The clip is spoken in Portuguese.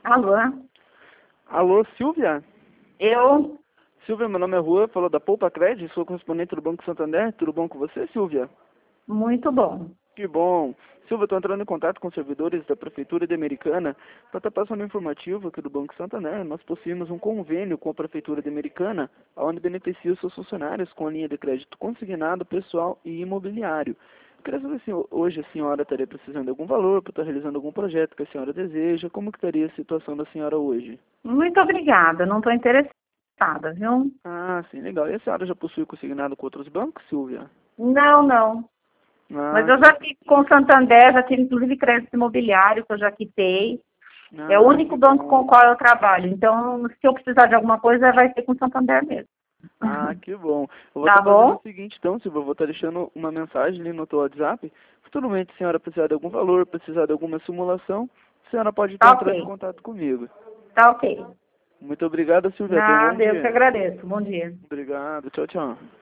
Alô? Alô, Silvia? Eu? Silvia, meu nome é Rua, falo da Poupa Cred, sou correspondente do Banco Santander. Tudo bom com você, Silvia? Muito bom. Que bom. Silvia, estou entrando em contato com os servidores da Prefeitura de Americana para estar passando um informativo aqui do Banco Santander. Nós possuímos um convênio com a Prefeitura de Americana, onde beneficia os seus funcionários com a linha de crédito consignado, pessoal e imobiliário. Eu queria saber se hoje a senhora estaria precisando de algum valor para estar realizando algum projeto que a senhora deseja. Como que estaria a situação da senhora hoje? Muito obrigada. Não estou interessada, viu? Ah, sim, legal. E a senhora já possui consignado com outros bancos, Silvia? Não, não. Mas Ah, eu já tive com o Santander, já tive inclusive crédito imobiliário que eu já quitei. É o que único banco com o bom. qual eu trabalho. Então, se eu precisar de alguma coisa, vai ser com o Santander mesmo. Que bom. Eu vou Tá estar fazendo bom? o seguinte, então, Silvia, eu vou estar deixando uma mensagem ali no teu WhatsApp. Futuramente, se a senhora precisar de algum valor, precisar de alguma simulação, a senhora pode estar Tá entrando em ok. contato comigo. Tá ok. Muito obrigado, Silvia. Tenha um bom Nada, eu que dia. agradeço. Bom dia. Obrigado. Tchau, tchau.